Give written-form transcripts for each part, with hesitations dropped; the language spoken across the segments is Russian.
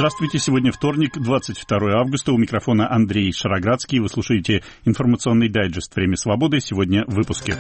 Здравствуйте. Сегодня вторник, 22 августа. У микрофона Андрей Шароградский. Вы слушаете информационный дайджест «Время свободы». Сегодня в выпуске.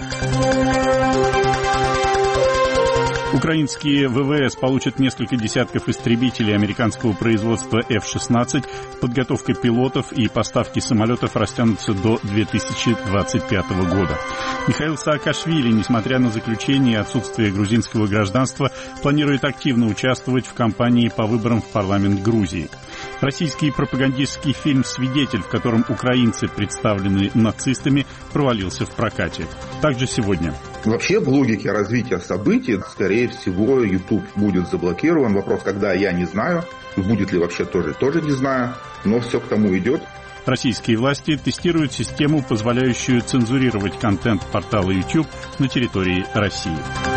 Украинские ВВС получат несколько десятков истребителей американского производства F-16. Подготовка пилотов и поставки самолетов растянутся до 2025 года. Михаил Саакашвили, несмотря на заключение и отсутствие грузинского гражданства, планирует активно участвовать в кампании по выборам в парламент Грузии. Российский пропагандистский фильм «Свидетель», в котором украинцы представлены нацистами, провалился в прокате. Также сегодня. Вообще, в логике развития событий, скорее всего, YouTube будет заблокирован. Вопрос, когда, я не знаю. Будет ли вообще, тоже не знаю. Но все к тому идет. Российские власти тестируют систему, позволяющую цензурировать контент портала YouTube на территории России.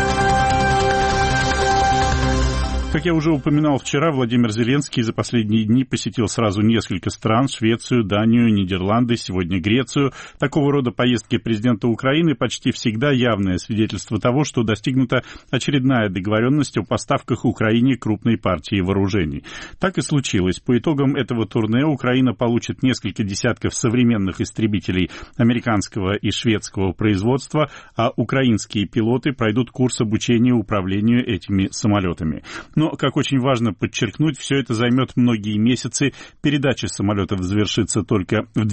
Как я уже упоминал вчера, Владимир Зеленский за последние дни посетил сразу несколько стран: Швецию, Данию, Нидерланды, сегодня Грецию. Такого рода поездки президента Украины почти всегда явное свидетельство того, что достигнута очередная договоренность о поставках Украине крупной партии вооружений. Так и случилось. По итогам этого турне Украина получит несколько десятков современных истребителей американского и шведского производства, а украинские пилоты пройдут курс обучения управлению этими самолетами. Но, как очень важно подчеркнуть, все это займет многие месяцы. Передача самолетов завершится только в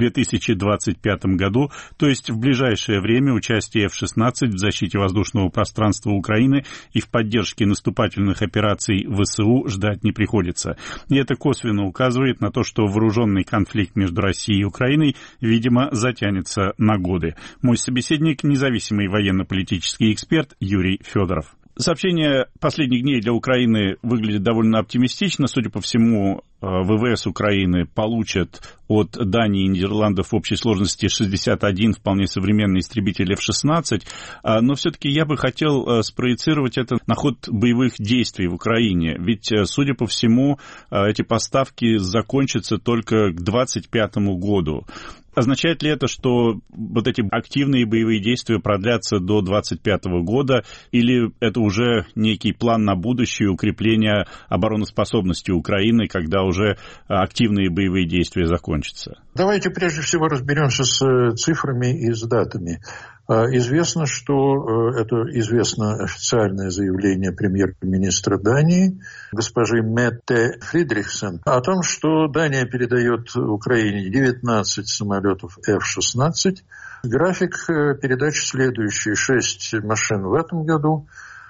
2025 году, то есть в ближайшее время участие F-16 в защите воздушного пространства Украины и в поддержке наступательных операций ВСУ ждать не приходится. И это косвенно указывает на то, что вооруженный конфликт между Россией и Украиной, видимо, затянется на годы. Мой собеседник — независимый военно-политический эксперт Юрий Федоров. Сообщение последних дней для Украины выглядит довольно оптимистично. Судя по всему, ВВС Украины получат от Дании и Нидерландов в общей сложности 61 вполне современный истребитель F-16. Но все-таки я бы хотел спроецировать это на ход боевых действий в Украине. Ведь, судя по всему, эти поставки закончатся только к 2025 году. Означает ли это, что вот эти активные боевые действия продлятся до 2025 года, или это уже некий план на будущее укрепления обороноспособности Украины, когда уже активные боевые действия закончатся? Давайте прежде всего разберемся с цифрами и с датами. Известно, что это известно официальное заявление премьер-министра Дании госпожи Метте Фридрихсен о том, что Дания передает Украине 19 самолетов F-16. График передачи следующий: 6 машин в этом году,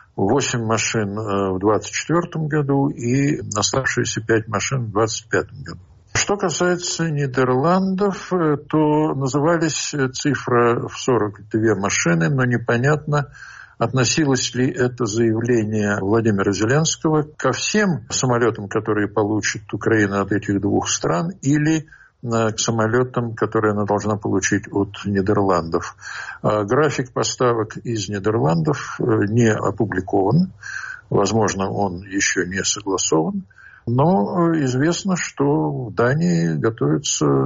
8 машин в 2024 году и оставшиеся 5 машин в 2025 году. Что касается Нидерландов, то назывались цифра в 42 машины, но непонятно, относилось ли это заявление Владимира Зеленского ко всем самолетам, которые получит Украина от этих двух стран, или к самолетам, которые она должна получить от Нидерландов. График поставок из Нидерландов не опубликован, возможно, он еще не согласован. Но известно, что в Дании готовится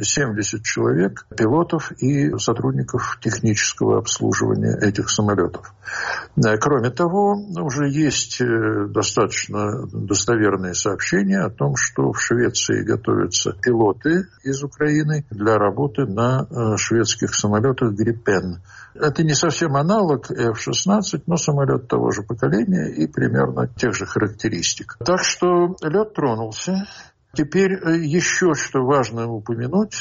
70 человек, пилотов и сотрудников технического обслуживания этих самолетов. Кроме того, уже есть достаточно достоверные сообщения о том, что в Швеции готовятся пилоты из Украины для работы на шведских самолетах «Гриппен». Это не совсем аналог F-16, но самолет того же поколения и примерно тех же характеристик. Так что лед тронулся. Теперь еще что важно упомянуть.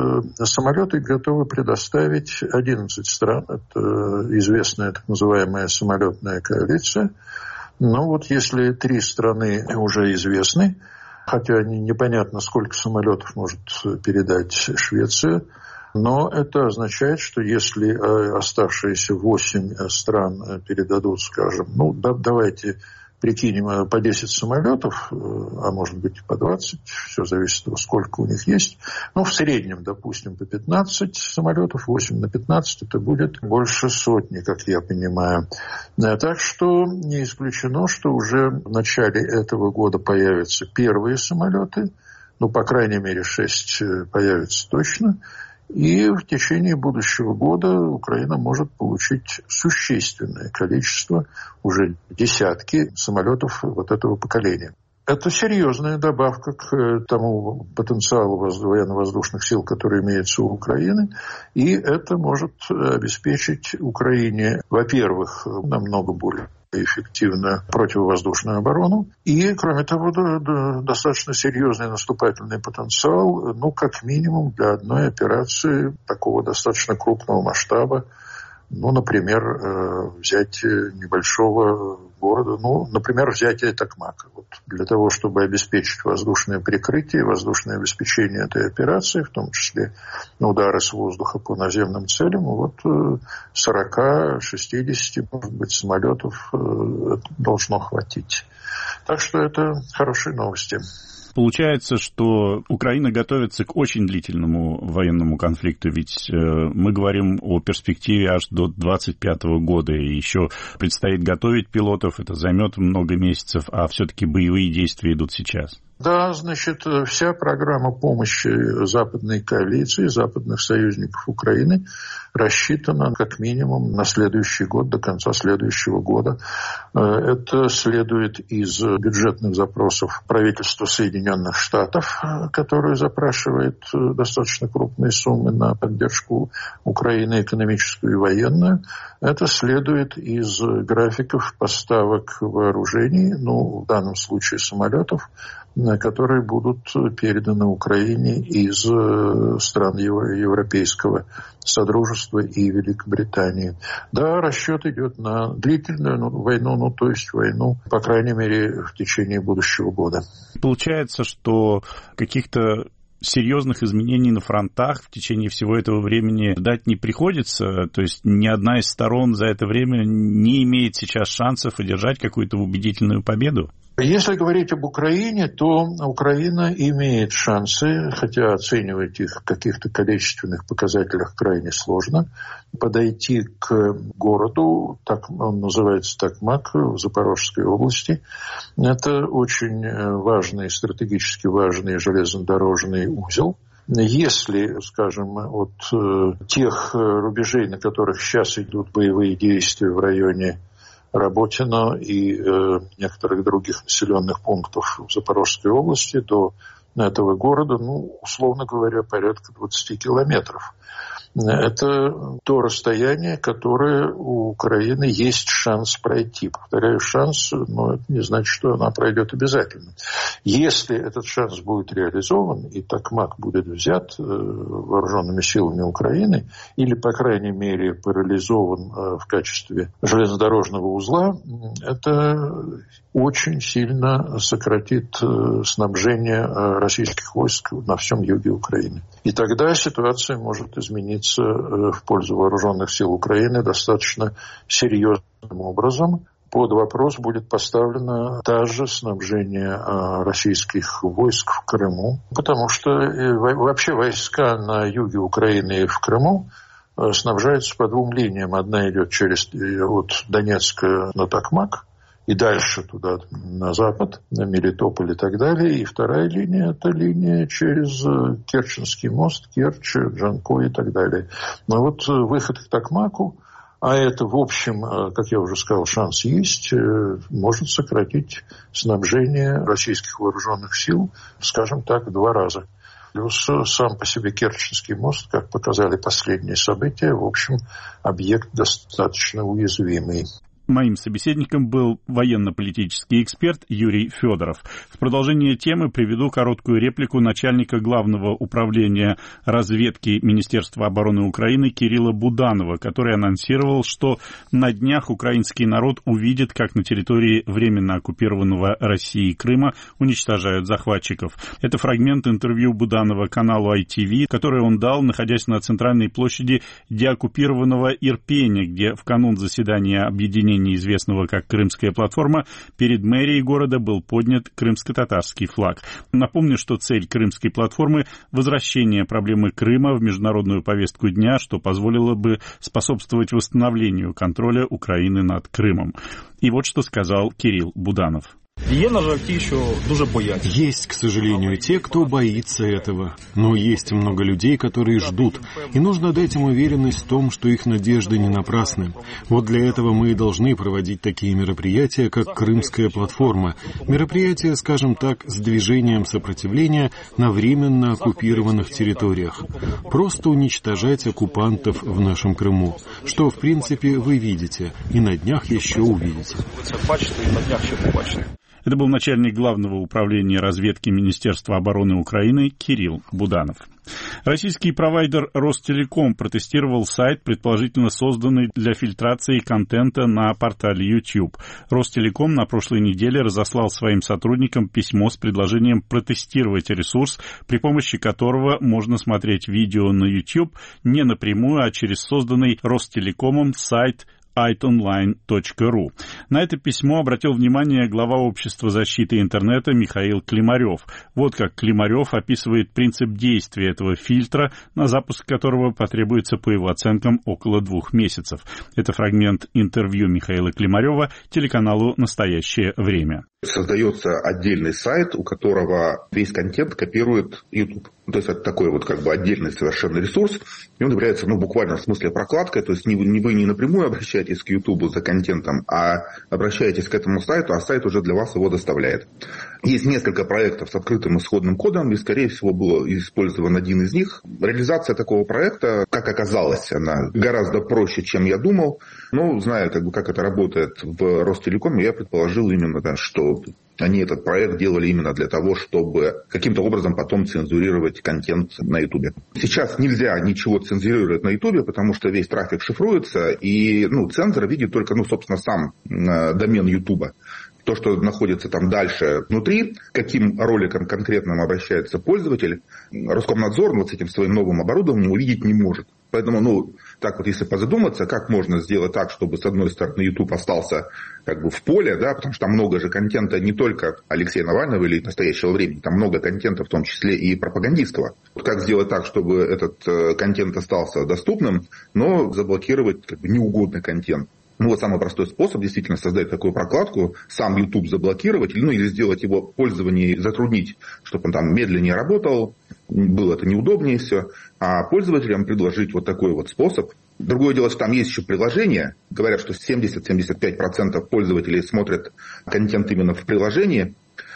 Самолеты готовы предоставить 11 стран. Это известная так называемая самолетная коалиция. Но вот если 3 страны уже известны, хотя непонятно, сколько самолетов может передать Швеция, но это означает, что если оставшиеся 8 стран передадут, скажем, давайте прикинем по 10 самолетов, а может быть по 20, все зависит от того, сколько у них есть. В среднем, допустим, по 15 самолетов, 8 на 15, это будет больше сотни, как я понимаю. Так что не исключено, что уже в начале этого года появятся первые самолеты, по крайней мере 6 появятся точно. И в течение будущего года Украина может получить существенное количество, уже десятки самолетов вот этого поколения. Это серьезная добавка к тому потенциалу военно-воздушных сил, который имеется у Украины. И это может обеспечить Украине, во-первых, намного более эффективную противовоздушную оборону. И, кроме того, достаточно серьезный наступательный потенциал, как минимум для одной операции такого достаточно крупного масштаба. Например, взятие небольшого города, например, взятие Токмака. Для того, чтобы обеспечить воздушное прикрытие, воздушное обеспечение этой операции, в том числе удары с воздуха по наземным целям, 40-60, может быть, самолетов должно хватить. Так что это хорошие новости. Получается, что Украина готовится к очень длительному военному конфликту, ведь мы говорим о перспективе аж до 2025 года, и еще предстоит готовить пилотов, это займет много месяцев, а все-таки боевые действия идут сейчас. Да, вся программа помощи западной коалиции, западных союзников Украины рассчитана как минимум на следующий год, до конца следующего года. Это следует из бюджетных запросов правительства Соединенных Штатов, которое запрашивает достаточно крупные суммы на поддержку Украины экономическую и военную. Это следует из графиков поставок вооружений, в данном случае самолетов, которые будут переданы Украине из стран Европейского Содружества и Великобритании. Да, расчет идет на длительную войну, то есть войну, по крайней мере, в течение будущего года. Получается, что каких-то серьезных изменений на фронтах в течение всего этого времени ждать не приходится, то есть ни одна из сторон за это время не имеет сейчас шансов одержать какую-то убедительную победу? Если говорить об Украине, то Украина имеет шансы, хотя оценивать их в каких-то количественных показателях крайне сложно, подойти к городу, он называется Токмак, в Запорожской области. Это очень важный, стратегически важный железнодорожный узел. Если, скажем, от тех рубежей, на которых сейчас идут боевые действия в районе Работино и некоторых других населенных пунктов в Запорожской области до этого города, условно говоря, порядка 20 километров. Это то расстояние, которое у Украины есть шанс пройти. Повторяю, шанс, но это не значит, что она пройдет обязательно. Если этот шанс будет реализован, и Токмак будет взят вооруженными силами Украины, или, по крайней мере, парализован в качестве железнодорожного узла, это очень сильно сократит снабжение российских войск на всем юге Украины. И тогда ситуация может измениться в пользу вооруженных сил Украины достаточно серьезным образом. Под вопрос будет поставлено даже снабжение российских войск в Крыму, потому что вообще войска на юге Украины и в Крыму снабжаются по двум линиям. Одна идет от Донецка на Токмак, и дальше туда, на запад, на Мелитополь и так далее. И вторая линия – это линия через Керченский мост, Керчь, Джанкой и так далее. Но выход к Токмаку, а это, в общем, как я уже сказал, шанс есть, может сократить снабжение российских вооруженных сил, скажем так, в 2 раза. Плюс сам по себе Керченский мост, как показали последние события, в общем, объект достаточно уязвимый. Моим собеседником был военно-политический эксперт Юрий Федоров. В продолжение темы приведу короткую реплику начальника Главного управления разведки Министерства обороны Украины Кирилла Буданова, который анонсировал, что на днях украинский народ увидит, как на территории временно оккупированного Россией Крыма уничтожают захватчиков. Это фрагмент интервью Буданова каналу ITV, которое он дал, находясь на центральной площади деоккупированного Ирпеня, где в канун заседания объединения, известного как Крымская платформа, перед мэрией города был поднят крымско-татарский флаг. Напомню, что цель Крымской платформы – возвращение проблемы Крыма в международную повестку дня, что позволило бы способствовать восстановлению контроля Украины над Крымом. И вот что сказал Кирилл Буданов. Есть, к сожалению, те, кто боится этого. Но есть много людей, которые ждут. И нужно дать им уверенность в том, что их надежды не напрасны. Вот для этого мы и должны проводить такие мероприятия, как Крымская платформа. Мероприятия, скажем так, с движением сопротивления на временно оккупированных территориях. Просто уничтожать оккупантов в нашем Крыму. Что, в принципе, вы видите. И на днях еще увидите. Это был начальник Главного управления разведки Министерства обороны Украины Кирилл Буданов. Российский провайдер Ростелеком протестировал сайт, предположительно созданный для фильтрации контента на портале YouTube. Ростелеком на прошлой неделе разослал своим сотрудникам письмо с предложением протестировать ресурс, при помощи которого можно смотреть видео на YouTube не напрямую, а через созданный Ростелекомом сайт itonline.ru. На это письмо обратил внимание глава Общества защиты интернета Михаил Климарев. Вот как Климарев описывает принцип действия этого фильтра, на запуск которого потребуется, по его оценкам, около 2 месяцев. Это фрагмент интервью Михаила Климарева телеканалу «Настоящее время». Создается отдельный сайт, у которого весь контент копирует YouTube. То есть это такой вот как бы отдельный совершенно ресурс, и он является, буквально в смысле прокладкой, то есть вы не напрямую обращаетесь к YouTube за контентом, а обращаетесь к этому сайту, а сайт уже для вас его доставляет. Есть несколько проектов с открытым исходным кодом, и, скорее всего, был использован один из них. Реализация такого проекта, как оказалось, она гораздо проще, чем я думал. Но, зная, как это работает в Ростелекоме, я предположил именно, что они этот проект делали именно для того, чтобы каким-то образом потом цензурировать контент на Ютубе. Сейчас нельзя ничего цензурировать на Ютубе, потому что весь трафик шифруется, и цензор видит только, собственно, сам домен Ютуба. То, что находится там дальше внутри, каким роликом конкретным обращается пользователь, Роскомнадзор с этим своим новым оборудованием увидеть не может. Поэтому, так вот, если позадуматься, как можно сделать так, чтобы, с одной стороны, YouTube остался как бы в поле, да, потому что там много же контента не только Алексея Навального или «Настоящего времени», там много контента, в том числе и пропагандистского. Как сделать так, чтобы этот контент остался доступным, но заблокировать как бы неугодный контент? Самый простой способ действительно создать такую прокладку, сам YouTube заблокировать, или сделать его пользование, затруднить, чтобы он там медленнее работал, было это неудобнее все, а пользователям предложить вот такой вот способ. Другое дело, что там есть еще приложения. Говорят, что 70-75% пользователей смотрят контент именно в приложении.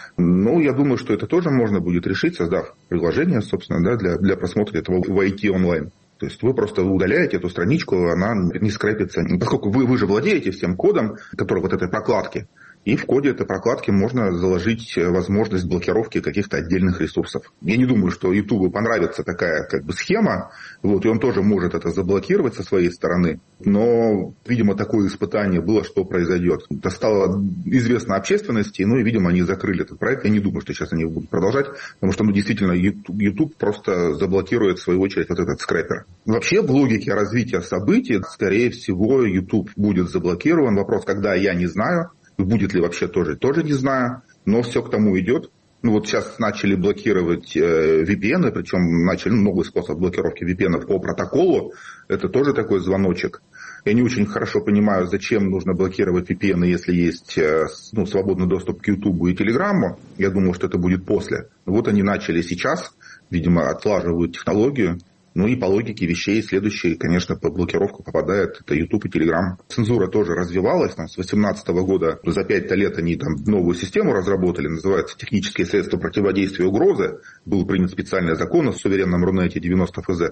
Я думаю, что это тоже можно будет решить, создав приложение, собственно, для просмотра этого в IT онлайн. То есть вы просто удаляете эту страничку, она не скрепится. Поскольку вы же владеете всем кодом, который вот этой прокладки, и в коде этой прокладки можно заложить возможность блокировки каких-то отдельных ресурсов. Я не думаю, что YouTube понравится такая как бы схема, и он тоже может это заблокировать со своей стороны. Но, видимо, такое испытание было, что произойдет. Это стало известно общественности, и, видимо, они закрыли этот проект. Я не думаю, что сейчас они будут продолжать, потому что, действительно, YouTube просто заблокирует, в свою очередь, вот этот скрэпер. Вообще, в логике развития событий, скорее всего, YouTube будет заблокирован. Вопрос, когда, я не знаю. Будет ли вообще тоже не знаю, но все к тому идет. Сейчас начали блокировать VPN, причем начали новый способ блокировки VPN по протоколу. Это тоже такой звоночек. Я не очень хорошо понимаю, зачем нужно блокировать VPN, если есть свободный доступ к YouTube и Telegram. Я думаю, что это будет после. Они начали сейчас, видимо, отлаживают технологию. И по логике вещей следующий, конечно, под блокировку попадает это YouTube и Telegram. Цензура тоже развивалась. С 2018 года за 5 лет они там новую систему разработали, называется «Технические средства противодействия угрозы». Был принят специальный закон о суверенном Рунете 90 ФЗ.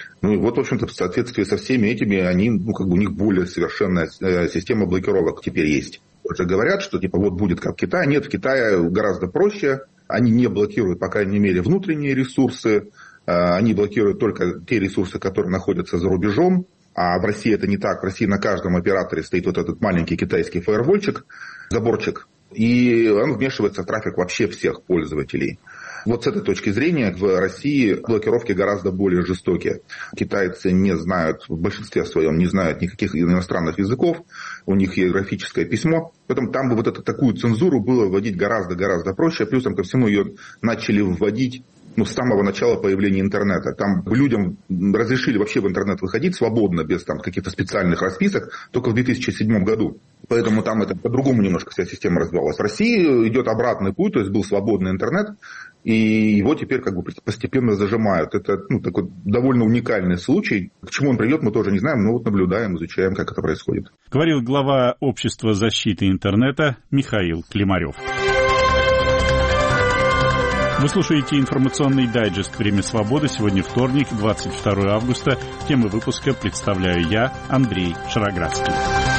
В общем-то, в соответствии со всеми этими, они, у них более совершенная система блокировок теперь есть. Уже говорят, что будет как в Китае. Нет, в Китае гораздо проще. Они не блокируют, по крайней мере, внутренние ресурсы. Они блокируют только те ресурсы, которые находятся за рубежом. А в России это не так. В России на каждом операторе стоит вот этот маленький китайский фаервольчик, заборчик. И он вмешивается в трафик вообще всех пользователей. С этой точки зрения в России блокировки гораздо более жестокие. Китайцы не знают, в большинстве своем не знают никаких иностранных языков. У них географическое письмо. Поэтому там бы такую цензуру было вводить гораздо-гораздо проще. Плюсом ко всему ее начали вводить с самого начала появления интернета. Там людям разрешили вообще в интернет выходить свободно, без там каких-то специальных расписок, только в 2007 году. Поэтому там это по-другому немножко вся система развивалась. В России идет обратный путь, то есть был свободный интернет, и его теперь как бы постепенно зажимают. Это такой довольно уникальный случай. К чему он приведет, мы тоже не знаем, но вот наблюдаем, изучаем, как это происходит. Говорил глава Общества защиты интернета Михаил Климарев. Вы слушаете информационный дайджест «Время свободы». Сегодня вторник, 22 августа. Темы выпуска представляю я, Андрей Шароградский.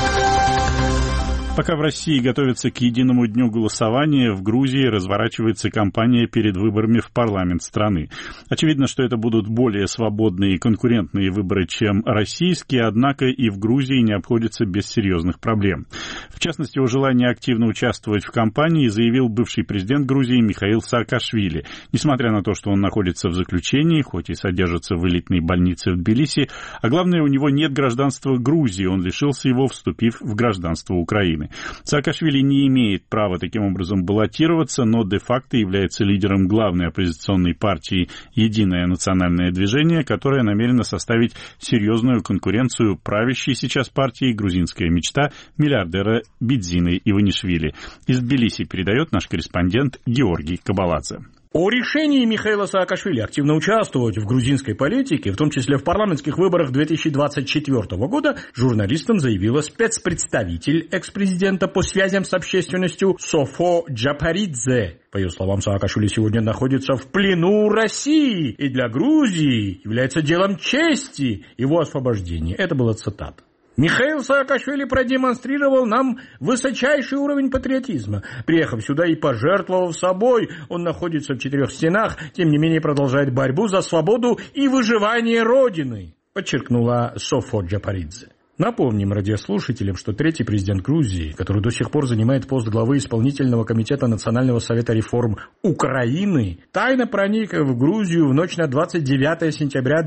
Пока в России готовятся к единому дню голосования, в Грузии разворачивается кампания перед выборами в парламент страны. Очевидно, что это будут более свободные и конкурентные выборы, чем российские, однако и в Грузии не обходится без серьезных проблем. В частности, о желании активно участвовать в кампании заявил бывший президент Грузии Михаил Саакашвили. Несмотря на то, что он находится в заключении, хоть и содержится в элитной больнице в Тбилиси, а главное, у него нет гражданства Грузии, он лишился его, вступив в гражданство Украины. Саакашвили не имеет права таким образом баллотироваться, но де-факто является лидером главной оппозиционной партии «Единое национальное движение», которая намерена составить серьезную конкуренцию правящей сейчас партии «Грузинская мечта» миллиардера Бидзины Иванишвили. Из Тбилиси передает наш корреспондент Георгий Кабаладзе. О решении Михаила Саакашвили активно участвовать в грузинской политике, в том числе в парламентских выборах 2024 года, журналистам заявила спецпредставитель экс-президента по связям с общественностью Софо Джапаридзе. По ее словам, Саакашвили сегодня находится в плену у России, и для Грузии является делом чести его освобождение. Это была цитата. Михаил Саакашвили продемонстрировал нам высочайший уровень патриотизма. Приехав сюда и пожертвовав собой, он находится в 4 стенах, тем не менее продолжает борьбу за свободу и выживание Родины, подчеркнула Софо Джапаридзе. Напомним радиослушателям, что третий президент Грузии, который до сих пор занимает пост главы исполнительного комитета Национального совета реформ Украины, тайно проник в Грузию в ночь на 29 сентября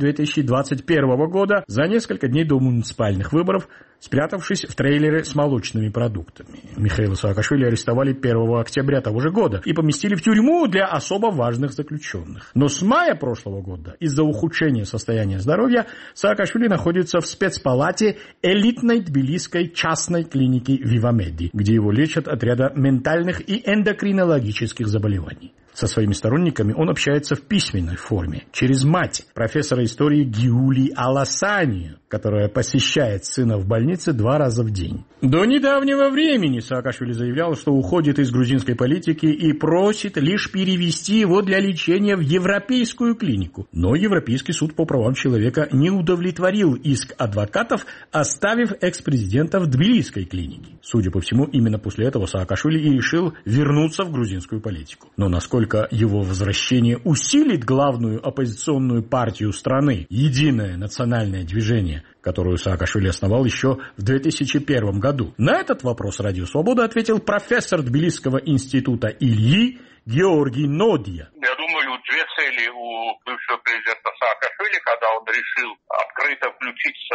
2021 года за несколько дней до муниципальных выборов, спрятавшись в трейлере с молочными продуктами. Михаила Саакашвили арестовали 1 октября того же года и поместили в тюрьму для особо важных заключенных. Но с мая прошлого года из-за ухудшения состояния здоровья Саакашвили находится в спецпалате элитной тбилисской частной клиники Вивамеди, где его лечат от ряда ментальных и эндокринологических заболеваний. Со своими сторонниками он общается в письменной форме, через мать, профессора истории Гиули Аласанию, которая посещает сына в больнице 2 раза в день. До недавнего времени Саакашвили заявлял, что уходит из грузинской политики и просит лишь перевести его для лечения в европейскую клинику. Но Европейский суд по правам человека не удовлетворил иск адвокатов, оставив экс-президента в тбилисской клинике. Судя по всему, именно после этого Саакашвили и решил вернуться в грузинскую политику. Но насколько его возвращение усилит главную оппозиционную партию страны, Единое национальное движение, которую Саакашвили основал еще в 2001 году. На этот вопрос «Радио Свобода» ответил профессор Тбилисского института Ильи Георгий Нодия. Я думаю, 2 цели у бывшего президента Саакашвили, когда он решил открыто включиться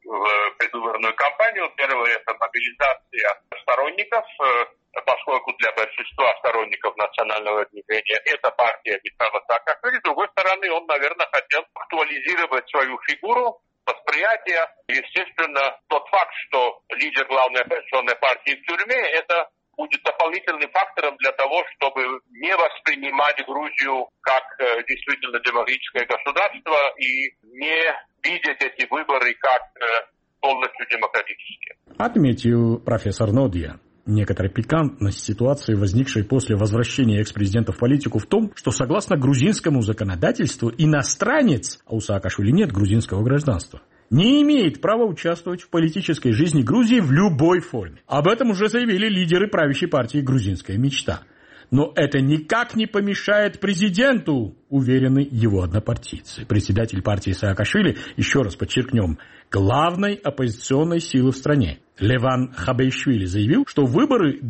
в предвыборную кампанию. Первое – это мобилизация сторонников, поскольку для большинства сторонников национального движения эта партия Михаила Саакашвили. С другой стороны, он, наверное, хотел актуализировать свою фигуру, восприятие. Естественно, тот факт, что лидер главной оппозиционной партии в тюрьме, это будет дополнительным фактором для того, чтобы не воспринимать Грузию как действительно демократическое государство и не видеть эти выборы как полностью демократические. Отметил профессор Нодия. Некоторая пикантность ситуации, возникшей после возвращения экс-президента в политику, в том, что согласно грузинскому законодательству иностранец, а у Саакашвили нет грузинского гражданства, не имеет права участвовать в политической жизни Грузии в любой форме. Об этом уже заявили лидеры правящей партии «Грузинская мечта». Но это никак не помешает президенту, уверены его однопартийцы. Председатель партии Саакашвили, еще раз подчеркнем, главной оппозиционной силы в стране, Леван Хабейшвили, заявил, что выборы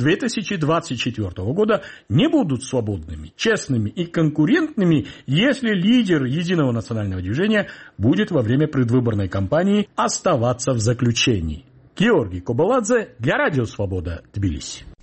2024 года не будут свободными, честными и конкурентными, если лидер Единого национального движения будет во время предвыборной кампании оставаться в заключении. Георгий Кабаладзе для Радио Свобода, Тбилиси.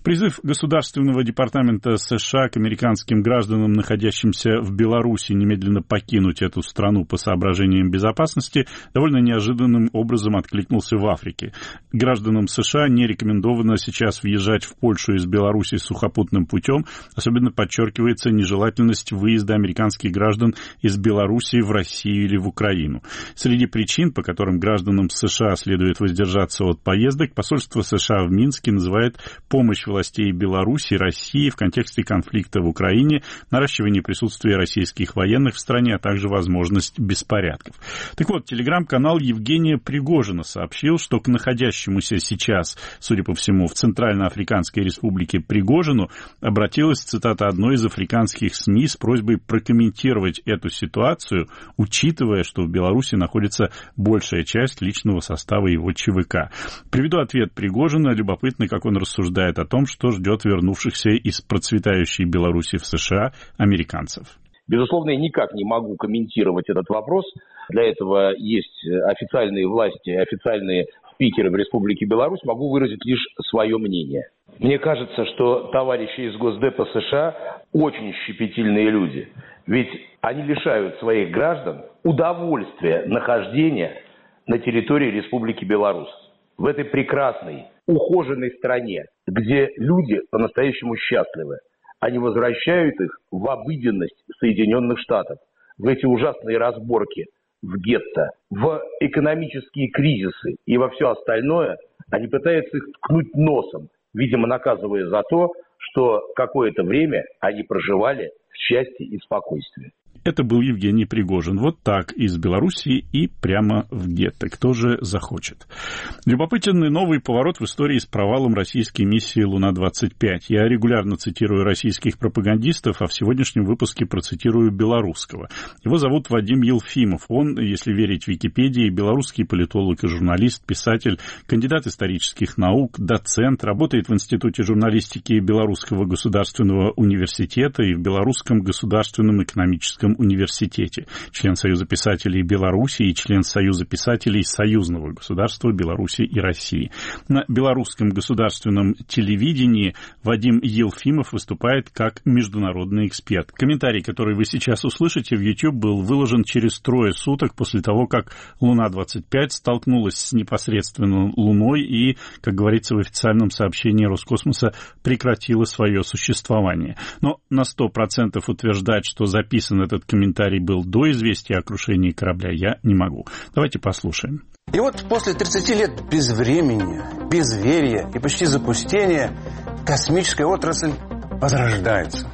Призыв Государственного департамента США к американским гражданам, находящимся в Беларуси, немедленно покинуть эту страну по соображениям безопасности, довольно неожиданным образом откликнулся в Африке. Гражданам США не рекомендовано сейчас въезжать в Польшу из Беларуси сухопутным путем. Особенно подчеркивается нежелательность выезда американских граждан из Беларуси в Россию или в Украину. Среди причин, по которым гражданам США следует воздержаться от поездок, посольство США в Минске называет помощь властей Беларуси и России в контексте конфликта в Украине, наращивание присутствия российских военных в стране, а также возможность беспорядков. Так вот, телеграм-канал Евгения Пригожина сообщил, что к находящемуся сейчас, судя по всему, в Центральноафриканской Республике Пригожину обратилась, цитата, одной из африканских СМИ с просьбой прокомментировать эту ситуацию, учитывая, что в Беларуси находится большая часть личного состава его ЧВК. Приведу ответ Пригожина. Любопытно, как он рассуждает о том, что ждет вернувшихся из процветающей Беларуси в США американцев. Безусловно, я никак не могу комментировать этот вопрос. Для этого есть официальные власти, официальные спикеры в Республике Беларусь. Могу выразить лишь свое мнение. Мне кажется, что товарищи из Госдепа США очень щепетильные люди. Ведь они лишают своих граждан удовольствия нахождения на территории Республики Беларусь. В этой прекрасной, ухоженной стране, где люди по-настоящему счастливы. Они возвращают их в обыденность Соединенных Штатов, в эти ужасные разборки, в гетто, в экономические кризисы и во все остальное. Они пытаются их ткнуть носом, видимо, наказывая за то, что какое-то время они проживали в счастье и спокойствии. Это был Евгений Пригожин. Вот так, из Белоруссии и прямо в гетто. Кто же захочет? Любопытный новый поворот в истории с провалом российской миссии «Луна-25». Я регулярно цитирую российских пропагандистов, а в сегодняшнем выпуске процитирую белорусского. Его зовут Вадим Елфимов. Он, если верить Википедии, белорусский политолог и журналист, писатель, кандидат исторических наук, доцент, работает в Институте журналистики Белорусского государственного университета и в Белорусском государственном экономическом университете, член Союза писателей Беларуси и член Союза писателей Союзного государства Беларуси и России. На белорусском государственном телевидении Вадим Елфимов выступает как международный эксперт. Комментарий, который вы сейчас услышите в YouTube, был выложен через 3 суток после того, как Луна-25 столкнулась с непосредственно Луной и, как говорится в официальном сообщении Роскосмоса, прекратила свое существование. Но на 100% утверждать, что записан этот комментарий был до известия о крушении корабля, я не могу. Давайте послушаем. И вот после 30 лет безвременья, безверия и почти запустения космическая отрасль возрождается.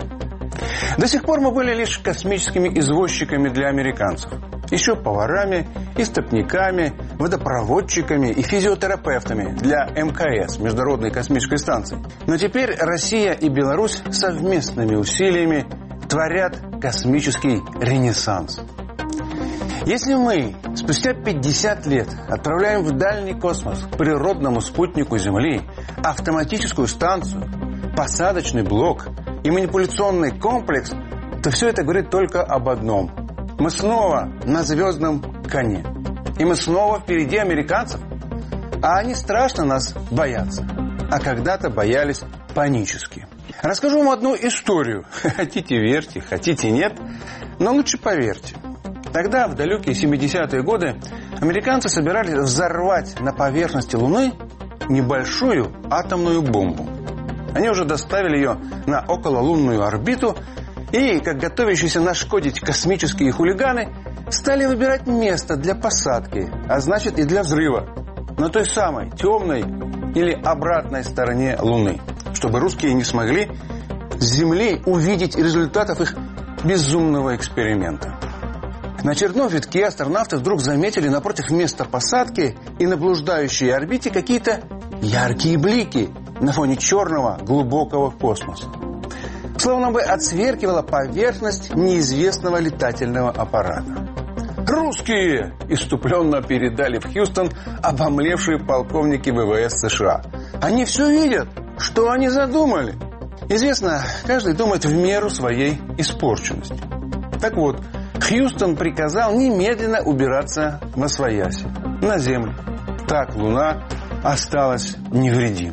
До сих пор мы были лишь космическими извозчиками для американцев. Еще поварами, истопниками, водопроводчиками и физиотерапевтами для МКС, Международной космической станции. Но теперь Россия и Беларусь совместными усилиями творят космический ренессанс. Если мы спустя 50 лет отправляем в дальний космос к природному спутнику Земли автоматическую станцию, посадочный блок и манипуляционный комплекс, то все это говорит только об одном. Мы снова на звездном коне. И мы снова впереди американцев. А они страшно нас боятся. А когда-то боялись панически. Расскажу вам одну историю. Хотите верьте, хотите нет, но лучше поверьте. Тогда, в далекие 70-е годы, американцы собирались взорвать на поверхности Луны небольшую атомную бомбу. Они уже доставили ее на окололунную орбиту и, как готовящиеся нашкодить космические хулиганы, стали выбирать место для посадки, а значит и для взрыва, на той самой темной или обратной стороне Луны, чтобы русские не смогли с Земли увидеть результатов их безумного эксперимента. На очередном витке астронавты вдруг заметили напротив места посадки и на блуждающей орбите какие-то яркие блики на фоне черного глубокого космоса. Словно бы отсверкивала поверхность неизвестного летательного аппарата. «Русские!» – исступленно передали в Хьюстон обомлевшие полковники ВВС США. «Они все видят! Что они задумали?» Известно, каждый думает в меру своей испорченности. Так вот, Хьюстон приказал немедленно убираться восвояси, на Землю. Так Луна осталась невредимой.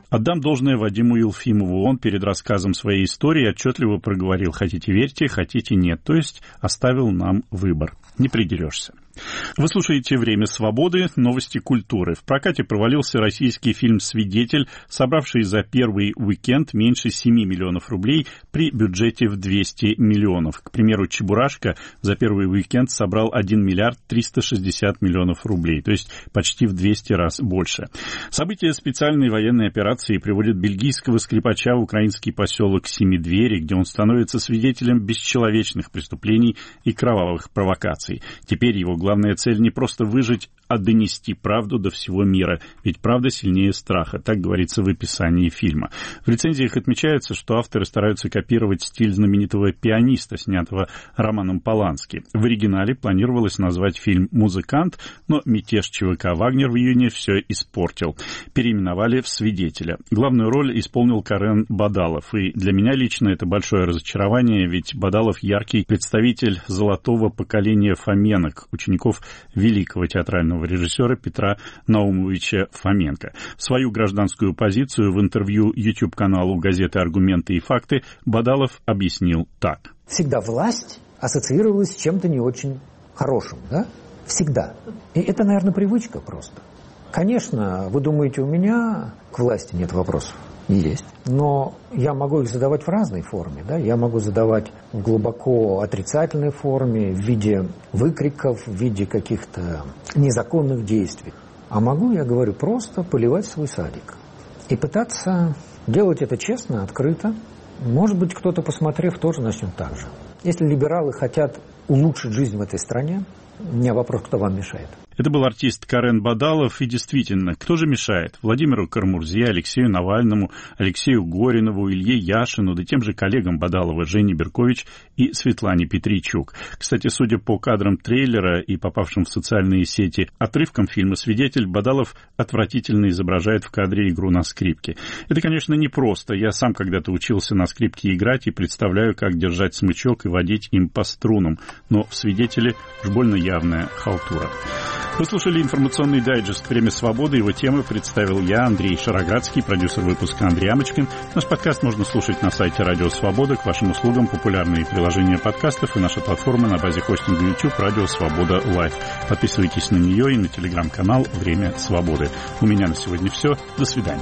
Отдам должное Вадиму Елфимову. Он перед рассказом своей истории отчетливо проговорил: хотите верьте, хотите нет. То есть оставил нам выбор. Не придерешься. Вы слушаете «Время свободы», новости культуры. В прокате провалился российский фильм «Свидетель», собравший за первый уикенд меньше 7 миллионов рублей при бюджете в 200 миллионов. К примеру, «Чебурашка» за первый уикенд собрал 1 миллиард 360 миллионов рублей, то есть почти в 200 раз больше. События специальной военной операции приводят бельгийского скрипача в украинский поселок Семидвери, где он становится свидетелем бесчеловечных преступлений и кровавых провокаций. Теперь его главная цель не просто выжить, а донести правду до всего мира. Ведь правда сильнее страха, так говорится в описании фильма. В рецензиях отмечается, что авторы стараются копировать стиль знаменитого «Пианиста», снятого Романом Полански. В оригинале планировалось назвать фильм «Музыкант», но мятеж ЧВК «Вагнер» в июне все испортил. Переименовали в «Свидетеля». Главную роль исполнил Карен Бадалов. И для меня лично это большое разочарование, ведь Бадалов яркий представитель золотого поколения фоменок, учеников великого театрального режиссера Петра Наумовича Фоменко. Свою гражданскую позицию в интервью YouTube-каналу газеты «Аргументы и факты» Бадалов объяснил так. Всегда власть ассоциировалась с чем-то не очень хорошим, да? Всегда. И это, наверное, привычка просто. Конечно, вы думаете, у меня к власти нет вопросов? Есть. Но я могу их задавать в разной форме. Да? Я могу задавать в глубоко отрицательной форме, в виде выкриков, в виде каких-то незаконных действий. А могу, я говорю, просто поливать свой садик. И пытаться делать это честно, открыто. Может быть, кто-то, посмотрев, тоже начнет так же. Если либералы хотят улучшить жизнь в этой стране, у меня вопрос, кто вам мешает? Это был артист Карен Бадалов. И действительно, кто же мешает? Владимиру Карамурзе, Алексею Навальному, Алексею Горинову, Илье Яшину, да тем же коллегам Бадалова Жене Беркович и Светлане Петричук. Кстати, судя по кадрам трейлера и попавшим в социальные сети отрывкам фильма «Свидетель», Бадалов отвратительно изображает в кадре игру на скрипке. Это, конечно, непросто. Я сам когда-то учился на скрипке играть и представляю, как держать смычок и водить им по струнам. Но в «Свидетеле» уж больно явная халтура. Вы слушали информационный дайджест «Время свободы». Его темы представил я, Андрей Шароградский, продюсер выпуска Андрей Амочкин. Наш подкаст можно слушать на сайте Радио Свобода. К вашим услугам популярные приложения подкастов и наша платформа на базе хостинга YouTube «Радио Свобода Лайв». Подписывайтесь на нее и на телеграм-канал «Время свободы». У меня на сегодня все. До свидания.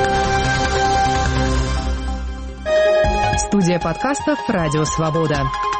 Студия подкастов «Радио Свобода».